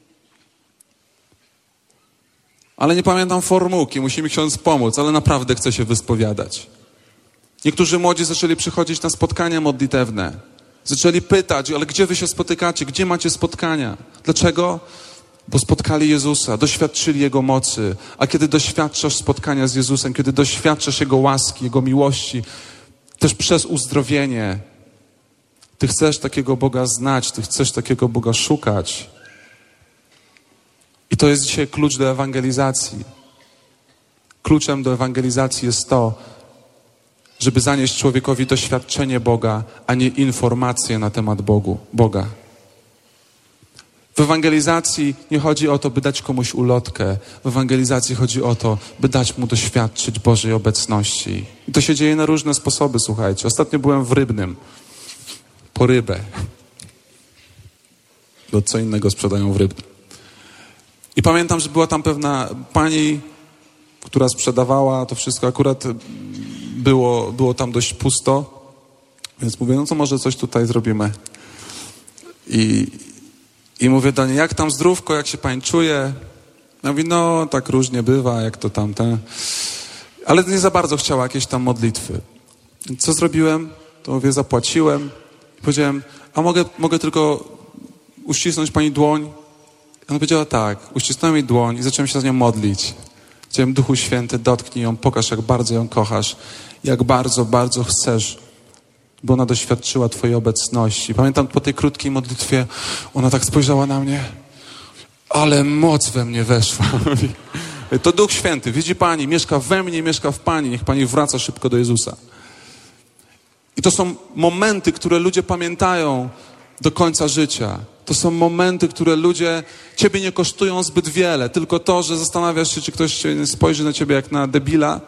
Ale nie pamiętam formułki, musi mi ksiądz pomóc, ale naprawdę chcę się wyspowiadać. Niektórzy młodzi zaczęli przychodzić na spotkania modlitewne. Zaczęli pytać, ale gdzie wy się spotykacie? Gdzie macie spotkania? Dlaczego? Bo spotkali Jezusa, doświadczyli Jego mocy. A kiedy doświadczasz spotkania z Jezusem, kiedy doświadczasz Jego łaski, Jego miłości, też przez uzdrowienie, ty chcesz takiego Boga znać, ty chcesz takiego Boga szukać. I to jest dzisiaj klucz do ewangelizacji. Kluczem do ewangelizacji jest to, żeby zanieść człowiekowi doświadczenie Boga, a nie informacje na temat Bogu, Boga. W ewangelizacji nie chodzi o to, by dać komuś ulotkę. W ewangelizacji chodzi o to, by dać mu doświadczyć Bożej obecności. I to się dzieje na różne sposoby, słuchajcie. Ostatnio byłem w Rybnym. Po rybę. bo co innego sprzedają w Rybnym. I pamiętam, że była tam pewna pani, która sprzedawała to wszystko. Akurat było, było tam dość pusto, więc mówię, no to może coś tutaj zrobimy. I, i mówię do niej, jak tam zdrówko, jak się pani czuje? Ja mówię, no tak różnie bywa, jak to tamte. Ale nie za bardzo chciała jakieś tam modlitwy. Co zrobiłem? To mówię, zapłaciłem. Powiedziałem, a mogę, mogę tylko uścisnąć pani dłoń? Ona powiedziała tak. Uścisnąłem jej dłoń i zacząłem się z nią modlić. Powiedziałem, Duchu Święty, dotknij ją, pokaż, jak bardzo ją kochasz, jak bardzo, bardzo chcesz, bo ona doświadczyła Twojej obecności. Pamiętam, po tej krótkiej modlitwie ona tak spojrzała na mnie, ale moc we mnie weszła. To Duch Święty, widzi Pani, mieszka we mnie, mieszka w Pani, niech Pani wraca szybko do Jezusa. I to są momenty, które ludzie pamiętają do końca życia. To są momenty, które ludzie, ciebie nie kosztują zbyt wiele, tylko to, że zastanawiasz się, czy ktoś spojrzy na ciebie jak na debila,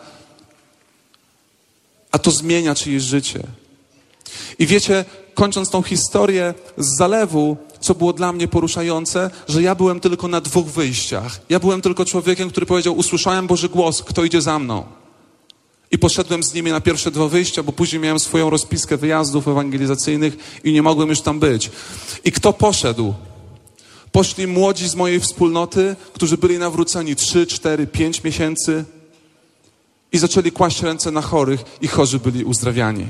a to zmienia czyjeś życie. I wiecie, kończąc tą historię z zalewu, co było dla mnie poruszające, że ja byłem tylko na dwóch wyjściach. Ja byłem tylko człowiekiem, który powiedział, usłyszałem Boży głos, kto idzie za mną. I poszedłem z nimi na pierwsze dwa wyjścia, bo później miałem swoją rozpiskę wyjazdów ewangelizacyjnych i nie mogłem już tam być. I kto poszedł? Poszli młodzi z mojej wspólnoty, którzy byli nawróceni trzy, cztery, pięć miesięcy i zaczęli kłaść ręce na chorych i chorzy byli uzdrawiani.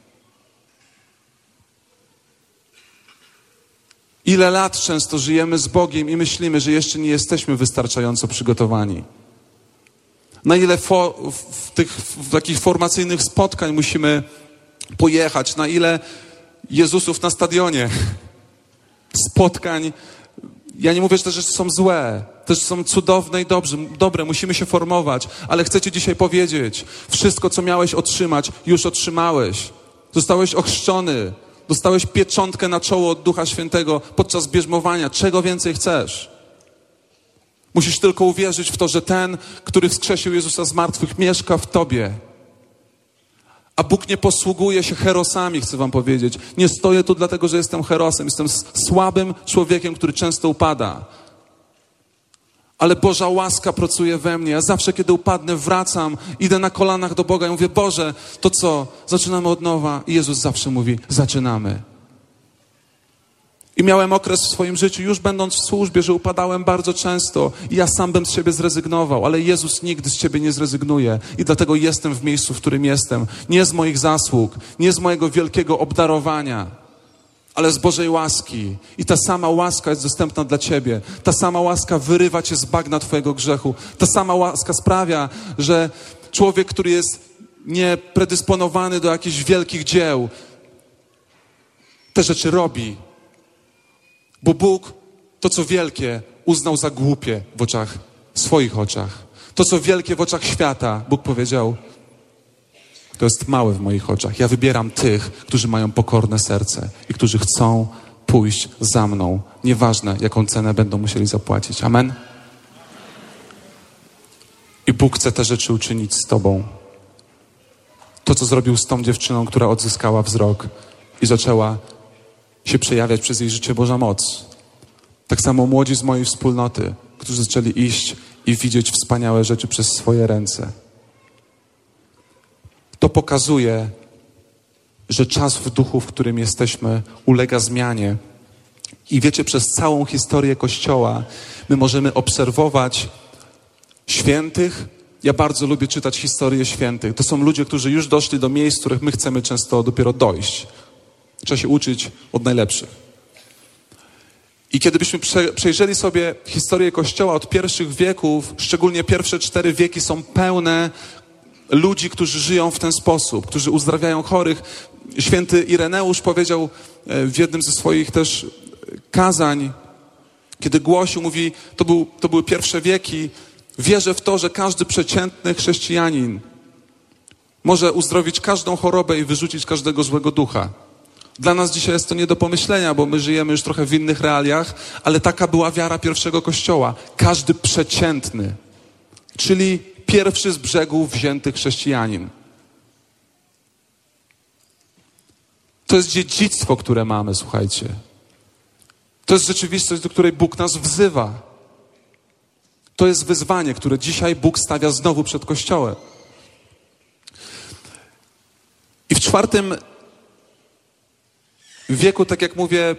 Ile lat często żyjemy z Bogiem i myślimy, że jeszcze nie jesteśmy wystarczająco przygotowani. Na ile fo, w tych w takich formacyjnych spotkań musimy pojechać, na ile Jezusów na stadionie, spotkań. Ja nie mówię, że te rzeczy są złe, też są cudowne i dobrze, dobre, musimy się formować, ale chcę Ci dzisiaj powiedzieć, wszystko, co miałeś otrzymać, już otrzymałeś. Zostałeś ochrzczony, dostałeś pieczątkę na czoło od Ducha Świętego podczas bierzmowania. Czego więcej chcesz? Musisz tylko uwierzyć w to, że ten, który wskrzesił Jezusa z martwych, mieszka w tobie. A Bóg nie posługuje się herosami, chcę wam powiedzieć. Nie stoję tu dlatego, że jestem herosem. Jestem słabym człowiekiem, który często upada. Ale Boża łaska pracuje we mnie. Ja zawsze, kiedy upadnę, wracam, idę na kolanach do Boga i mówię, Boże, to co? Zaczynamy od nowa. I Jezus zawsze mówi, zaczynamy. I miałem okres w swoim życiu, już będąc w służbie, że upadałem bardzo często i ja sam bym z siebie zrezygnował, ale Jezus nigdy z ciebie nie zrezygnuje i dlatego jestem w miejscu, w którym jestem. Nie z moich zasług, nie z mojego wielkiego obdarowania, ale z Bożej łaski. I ta sama łaska jest dostępna dla ciebie. Ta sama łaska wyrywa cię z bagna twojego grzechu. Ta sama łaska sprawia, że człowiek, który jest niepredysponowany do jakichś wielkich dzieł, te rzeczy robi. Bo Bóg to, co wielkie, uznał za głupie w oczach, w swoich oczach. To, co wielkie w oczach świata, Bóg powiedział, to jest małe w moich oczach. Ja wybieram tych, którzy mają pokorne serce i którzy chcą pójść za mną. Nieważne, jaką cenę będą musieli zapłacić. Amen? I Bóg chce te rzeczy uczynić z tobą. To, co zrobił z tą dziewczyną, która odzyskała wzrok i zaczęła się przejawiać przez jej życie Boża moc. Tak samo młodzi z mojej wspólnoty, którzy zaczęli iść i widzieć wspaniałe rzeczy przez swoje ręce. To pokazuje, że czas w duchu, w którym jesteśmy, ulega zmianie. I wiecie, przez całą historię Kościoła my możemy obserwować świętych. Ja bardzo lubię czytać historię świętych. To są ludzie, którzy już doszli do miejsc, w których my chcemy często dopiero dojść. Trzeba się uczyć od najlepszych. I kiedybyśmy prze, przejrzeli sobie historię Kościoła od pierwszych wieków, szczególnie pierwsze cztery wieki są pełne ludzi, którzy żyją w ten sposób, którzy uzdrawiają chorych. Święty Ireneusz powiedział w jednym ze swoich też kazań, kiedy głosił, mówi, to, był, to były pierwsze wieki, wierzę w to, że każdy przeciętny chrześcijanin może uzdrowić każdą chorobę i wyrzucić każdego złego ducha. Dla nas dzisiaj jest to nie do pomyślenia, bo my żyjemy już trochę w innych realiach, ale taka była wiara pierwszego Kościoła. Każdy przeciętny, czyli pierwszy z brzegu wzięty chrześcijanin. To jest dziedzictwo, które mamy, słuchajcie. To jest rzeczywistość, do której Bóg nas wzywa. To jest wyzwanie, które dzisiaj Bóg stawia znowu przed Kościołem. I w czwartym wieku, tak jak mówię,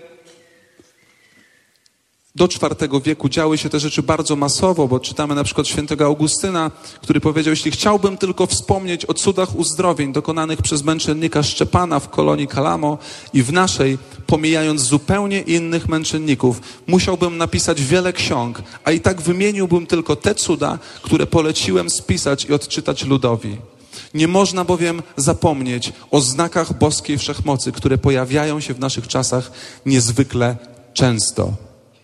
do czwartego wieku działy się te rzeczy bardzo masowo, bo czytamy na przykład świętego Augustyna, który powiedział: jeśli chciałbym tylko wspomnieć o cudach uzdrowień dokonanych przez męczennika Szczepana w kolonii Kalamo i w naszej, pomijając zupełnie innych męczenników, musiałbym napisać wiele ksiąg, a i tak wymieniłbym tylko te cuda, które poleciłem spisać i odczytać ludowi. Nie można bowiem zapomnieć o znakach boskiej wszechmocy, które pojawiają się w naszych czasach niezwykle często.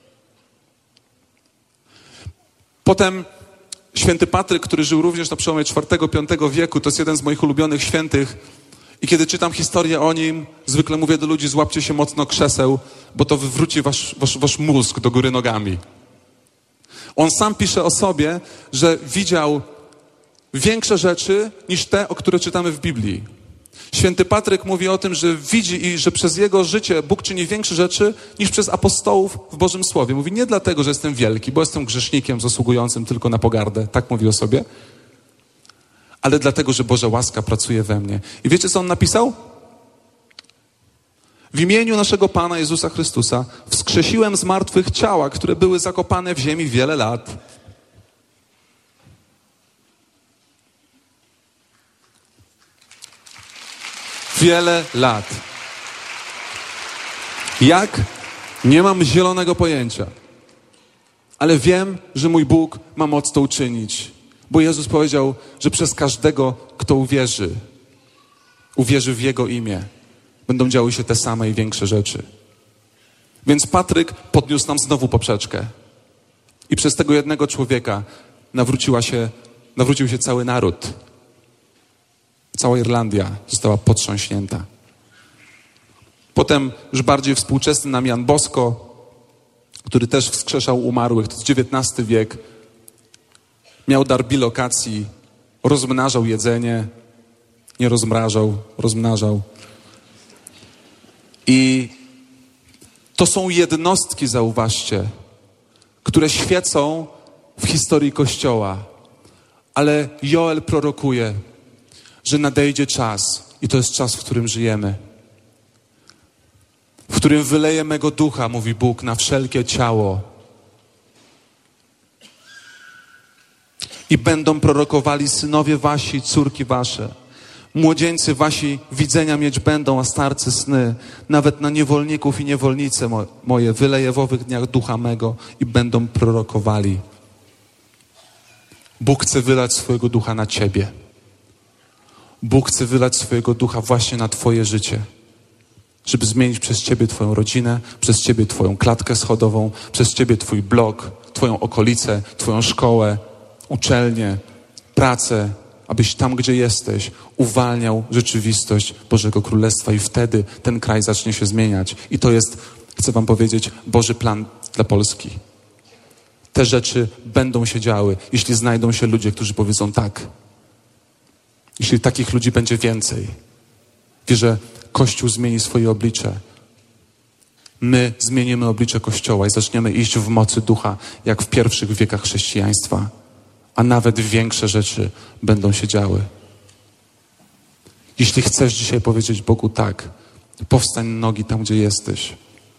Potem święty Patryk, który żył również na przełomie czwartego piątego wieku, to jest jeden z moich ulubionych świętych. I kiedy czytam historię o nim, zwykle mówię do ludzi: złapcie się mocno krzeseł, bo to wywróci wasz, wasz, wasz mózg do góry nogami. On sam pisze o sobie, że widział większe rzeczy niż te, o które czytamy w Biblii. Święty Patryk mówi o tym, że widzi i że przez jego życie Bóg czyni większe rzeczy niż przez apostołów w Bożym Słowie. Mówi: nie dlatego, że jestem wielki, bo jestem grzesznikiem zasługującym tylko na pogardę. Tak mówi o sobie. Ale dlatego, że Boża łaska pracuje we mnie. I wiecie, co on napisał? W imieniu naszego Pana Jezusa Chrystusa wskrzesiłem z martwych ciała, które były zakopane w ziemi wiele lat. Wiele lat. Jak? Nie mam zielonego pojęcia. Ale wiem, że mój Bóg ma moc to uczynić. Bo Jezus powiedział, że przez każdego, kto uwierzy, uwierzy w Jego imię, będą działy się te same i większe rzeczy. Więc Patryk podniósł nam znowu poprzeczkę. I przez tego jednego człowieka nawróciła się, nawrócił się cały naród. Cała Irlandia została potrząśnięta. Potem już bardziej współczesny nam Jan Bosko, który też wskrzeszał umarłych, to jest dziewiętnasty wiek, miał dar bilokacji, rozmnażał jedzenie, nie rozmrażał, rozmnażał. I to są jednostki, zauważcie, które świecą w historii Kościoła. Ale Joel prorokuje, że nadejdzie czas, i to jest czas, w którym żyjemy, w którym wyleję mego ducha, mówi Bóg, na wszelkie ciało. I będą prorokowali synowie wasi, córki wasze. Młodzieńcy wasi widzenia mieć będą, a starcy sny. Nawet na niewolników i niewolnice mo- moje wyleję w owych dniach ducha mego i będą prorokowali. Bóg chce wylać swojego ducha na ciebie. Bóg chce wylać swojego ducha właśnie na twoje życie, żeby zmienić przez ciebie twoją rodzinę, przez ciebie twoją klatkę schodową, przez ciebie twój blok, twoją okolicę, twoją szkołę, uczelnię, pracę, abyś tam, gdzie jesteś, uwalniał rzeczywistość Bożego Królestwa i wtedy ten kraj zacznie się zmieniać. I to jest, chcę wam powiedzieć, Boży plan dla Polski. Te rzeczy będą się działy, jeśli znajdą się ludzie, którzy powiedzą tak. Jeśli takich ludzi będzie więcej, wierzę, Kościół zmieni swoje oblicze. My zmienimy oblicze Kościoła i zaczniemy iść w mocy ducha, jak w pierwszych wiekach chrześcijaństwa. A nawet większe rzeczy będą się działy. Jeśli chcesz dzisiaj powiedzieć Bogu tak, powstań na nogi tam, gdzie jesteś.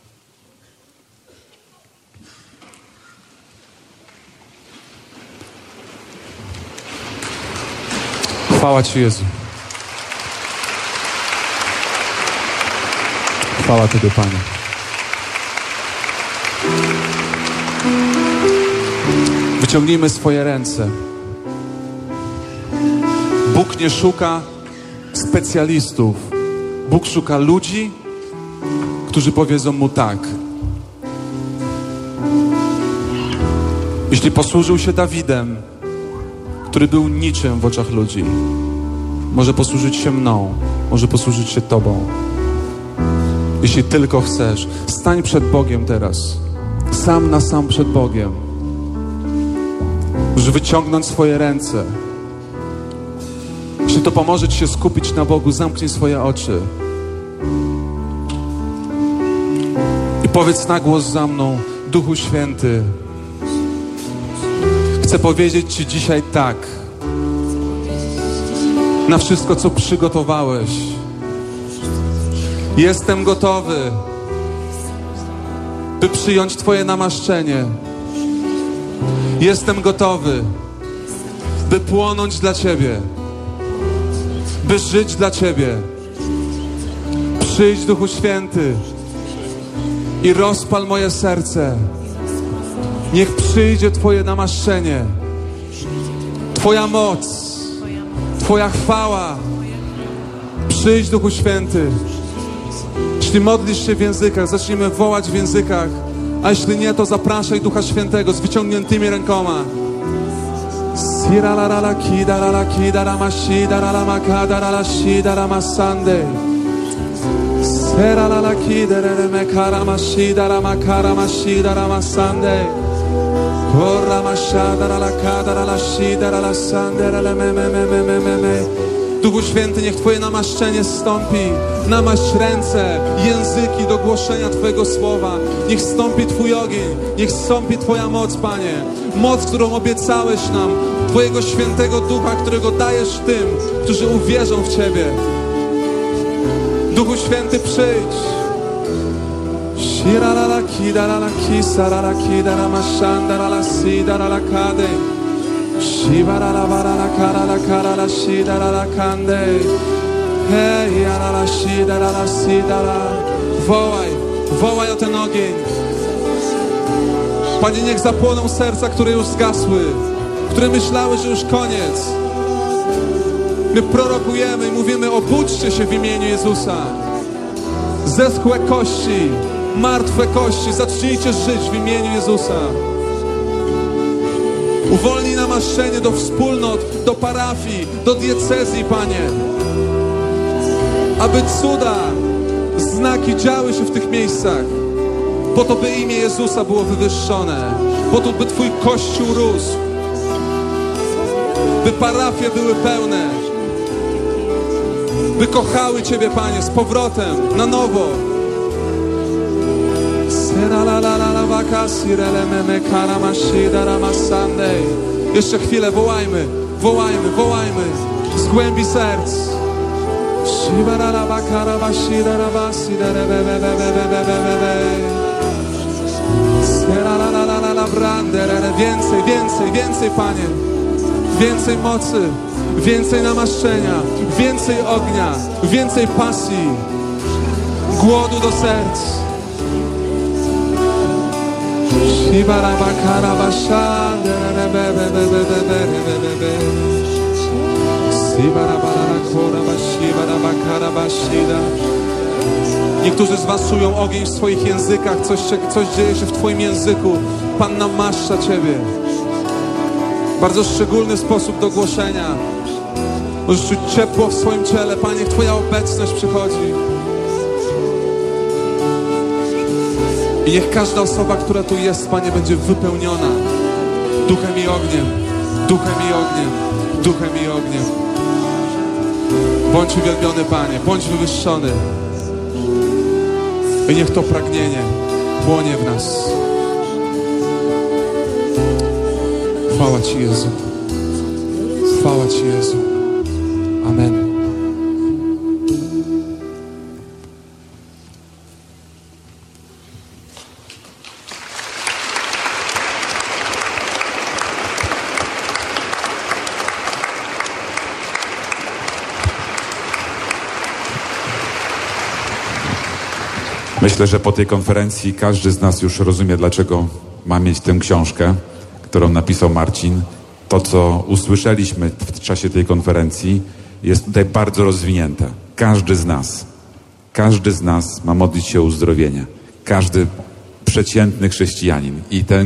Chwała Ci, Jezu. Chwała Tobie, Panie. Wyciągnijmy swoje ręce. Bóg nie szuka specjalistów. Bóg szuka ludzi, którzy powiedzą Mu tak. Jeśli posłużył się Dawidem, który był niczym w oczach ludzi, może posłużyć się mną, może posłużyć się Tobą. Jeśli tylko chcesz, stań przed Bogiem teraz. Sam na sam przed Bogiem. Możesz wyciągnąć swoje ręce. Jeśli to pomoże Ci się skupić na Bogu, zamknij swoje oczy. I powiedz na głos za mną: Duchu Święty, chcę powiedzieć Ci dzisiaj tak na wszystko, co przygotowałeś. Jestem gotowy, by przyjąć Twoje namaszczenie. Jestem gotowy, by płonąć dla Ciebie, by żyć dla Ciebie. Przyjdź, Duchu Święty, i rozpal moje serce. Niech przyjdzie Twoje namaszczenie, Twoja moc, Twoja chwała. Przyjdź, Duchu Święty. Jeśli modlisz się w językach, zacznijmy wołać w językach, a jeśli nie, to zapraszaj Ducha Świętego z wyciągniętymi rękoma. Sirala kidara kidara mashidara makadara shidara masande. Serala kidere mekara mashidara makara mashidara masande. Ora mashadara la kadara la shidara la sandera la me me me me me me. Duchu Święty, niech Twoje namaszczenie stąpi. Namaść ręce, języki do głoszenia Twojego słowa. Niech stąpi Twój ogień, niech stąpi Twoja moc, Panie. Moc, którą obiecałeś nam, Twojego Świętego Ducha, którego dajesz tym, którzy uwierzą w Ciebie. Duchu Święty, przyjdź. Shirala kidara kisara kidara mashandara sidara kade. Shibara la bara la cara la cara la shidara la kande. Hej, ara la shidara la sidara. Wołaj, wołaj o ten ogień. Panie, niech zapłoną serca, które już zgasły, które myślały, że już koniec. My prorokujemy i mówimy: obudźcie się w imieniu Jezusa. Zeschłe kości, martwe kości, zacznijcie żyć w imieniu Jezusa. Uwolnij namaszczenie do wspólnot, do parafii, do diecezji, Panie. Aby cuda, znaki działy się w tych miejscach. Po to, by imię Jezusa było wywyższone. Po to, by Twój Kościół rósł. By parafie były pełne. By kochały Ciebie, Panie, z powrotem, na nowo. Jeszcze chwilę, wołajmy, wołajmy, wołajmy z głębi serc. Więcej, więcej, więcej, Panie. Więcej mocy, więcej namaszczenia, więcej ognia, więcej pasji, głodu do serc. Niektórzy z Was czują ogień w swoich językach, coś, coś dzieje się w Twoim języku. Pan namaszcza Ciebie. Bardzo szczególny sposób do głoszenia. Możesz czuć ciepło w swoim ciele. Panie, niech Twoja obecność przychodzi. I niech każda osoba, która tu jest, Panie, będzie wypełniona duchem i ogniem, duchem i ogniem, duchem i ogniem. Bądź uwielbiony, Panie, bądź wywyższony. I niech to pragnienie płonie w nas. Chwała Ci, Jezu. Chwała Ci, Jezu. Amen. Myślę, że po tej konferencji każdy z nas już rozumie, dlaczego ma mieć tę książkę, którą napisał Marcin. To, co usłyszeliśmy w czasie tej konferencji, jest tutaj bardzo rozwinięte. Każdy z nas, każdy z nas ma modlić się o uzdrowienie. Każdy przeciętny chrześcijanin. I ten